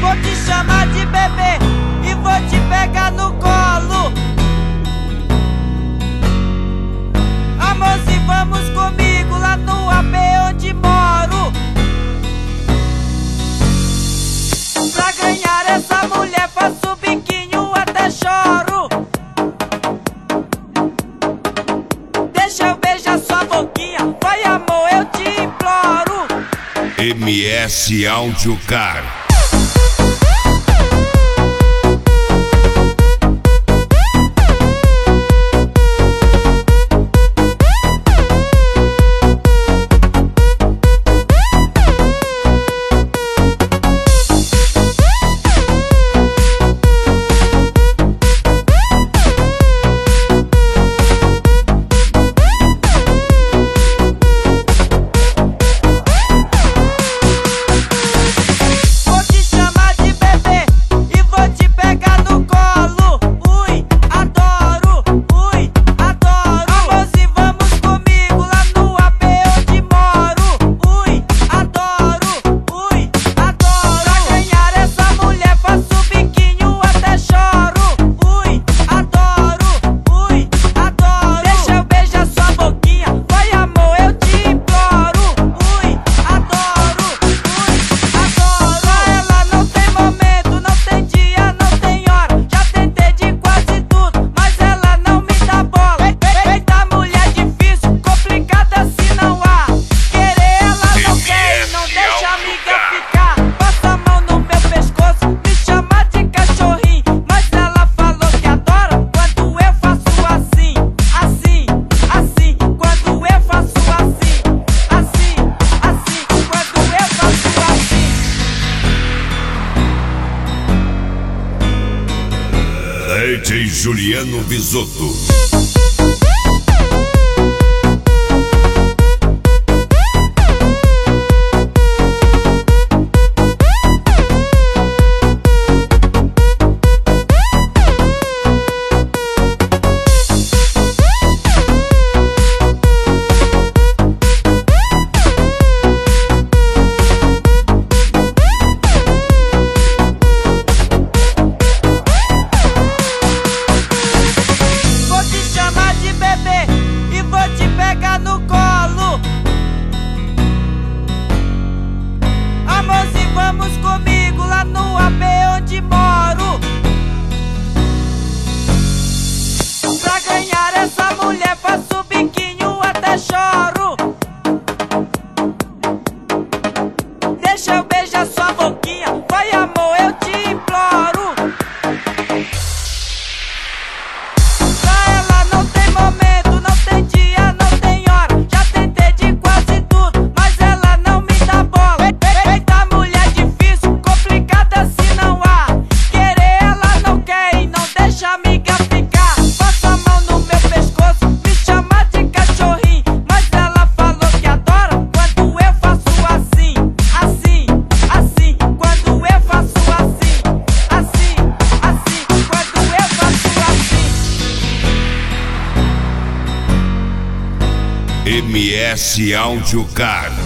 Vou te chamar de bebê e vou te pegar no colo. Amor, se vamos comigo lá no AP onde moro. Pra ganhar essa mulher faço biquinho até choro. Deixa eu beijar sua boquinha, vai amor, eu te imploro. MS Audiocar. DJ Juliano Bisotto. Vamos comigo lá no AP onde moro. Pra ganhar essa mulher faço biquinho até choro. Deixa eu beijar sua boquinha, vai amor, eu te imploro. Pra ela não tem momento, não tem dia, não tem hora. Já tentei de quase tudo, mas ela não me dá bola. Eita mulher difícil, complicada se não há. Querer ela não quer e não deixa a amiga ficar. Passa a mão no meu pescoço, me chama de cachorrinho, mas ela falou que adora quando eu faço assim, assim, assim. Quando eu faço assim, assim, assim. Quando eu faço assim. MS Audiocar.